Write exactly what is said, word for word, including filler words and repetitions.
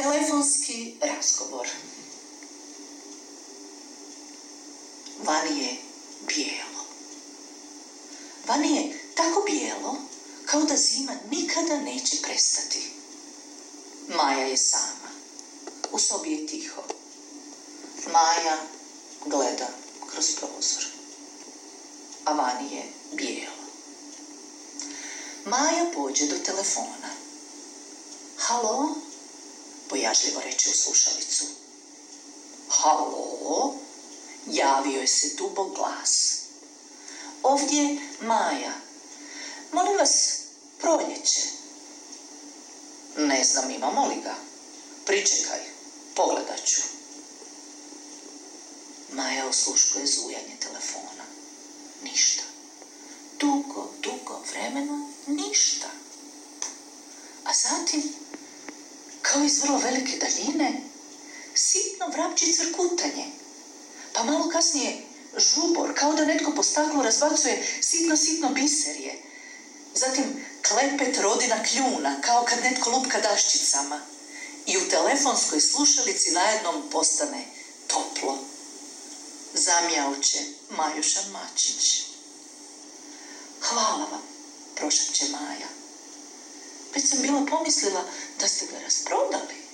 Telefonski razgovor. Vani je bijelo. Vani je tako bijelo kao da zima nikada neće prestati. Maja je sama. U sobi je tiho. Maja gleda kroz prozor. A vani je bijelo. Maja pođe do telefona. Halo? Bojažljivo reče u slušalicu. Halo? Javio je se dubok glas. Ovdje je Maja. Molim vas, proljeće. Ne znam, imamo li ga? Pričekaj, pogledat ću. Maja osluškuje zujanje telefona. Ništa. Dugo, dugo vremena, ništa. A zatim, kao iz vrlo velike daljine, sitno vrapči crkutanje. Pa malo kasnije žubor, kao da netko po staklu razbacuje sitno, sitno biserje. Zatim klepet rodina kljuna, kao kad netko lupka daščicama. I u telefonskoj slušalici najednom postane toplo. Zamjauče Majuša Mačić. Hvala vam, prošapće Maja. Već sam bila pomislila da ste ga rasprodali.